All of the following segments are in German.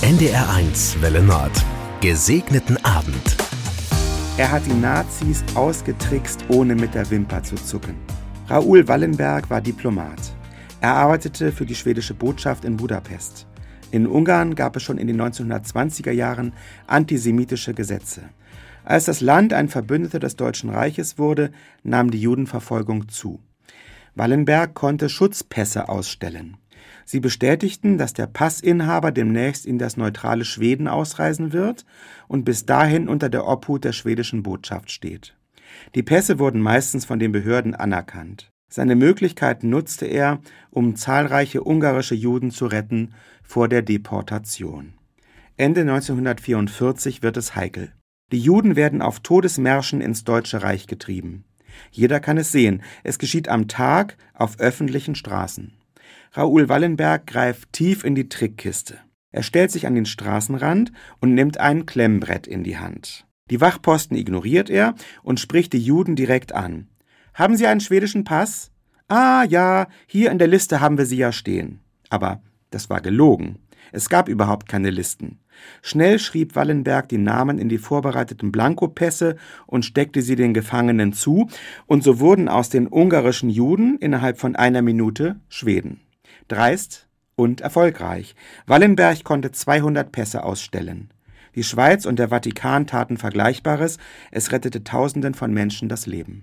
NDR1 Welle Nord. Gesegneten Abend. Er hat die Nazis ausgetrickst, ohne mit der Wimper zu zucken. Raoul Wallenberg war Diplomat. Er arbeitete für die schwedische Botschaft in Budapest. In Ungarn gab es schon in den 1920er Jahren antisemitische Gesetze. Als das Land ein Verbündeter des Deutschen Reiches wurde, nahm die Judenverfolgung zu. Wallenberg konnte Schutzpässe ausstellen. Sie bestätigten, dass der Passinhaber demnächst in das neutrale Schweden ausreisen wird und bis dahin unter der Obhut der schwedischen Botschaft steht. Die Pässe wurden meistens von den Behörden anerkannt. Seine Möglichkeiten nutzte er, um zahlreiche ungarische Juden zu retten vor der Deportation. Ende 1944 wird es heikel. Die Juden werden auf Todesmärschen ins Deutsche Reich getrieben. Jeder kann es sehen, es geschieht am Tag auf öffentlichen Straßen. Raoul Wallenberg greift tief in die Trickkiste. Er stellt sich an den Straßenrand und nimmt ein Klemmbrett in die Hand. Die Wachposten ignoriert er und spricht die Juden direkt an. »Haben Sie einen schwedischen Pass?« »Ah ja, hier in der Liste haben wir Sie ja stehen.« Aber das war gelogen. Es gab überhaupt keine Listen. Schnell schrieb Wallenberg die Namen in die vorbereiteten Blankopässe und steckte sie den Gefangenen zu, und so wurden aus den ungarischen Juden innerhalb von einer Minute Schweden. Dreist und erfolgreich. Wallenberg konnte 200 Pässe ausstellen. Die Schweiz und der Vatikan taten Vergleichbares, es rettete Tausenden von Menschen das Leben.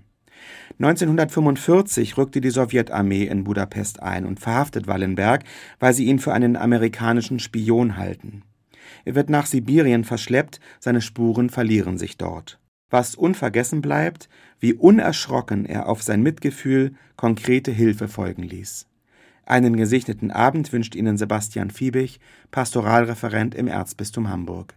1945 rückte die Sowjetarmee in Budapest ein und verhaftet Wallenberg, weil sie ihn für einen amerikanischen Spion halten. Er wird nach Sibirien verschleppt, seine Spuren verlieren sich dort. Was unvergessen bleibt, wie unerschrocken er auf sein Mitgefühl konkrete Hilfe folgen ließ. Einen gesegneten Abend wünscht Ihnen Sebastian Fiebig, Pastoralreferent im Erzbistum Hamburg.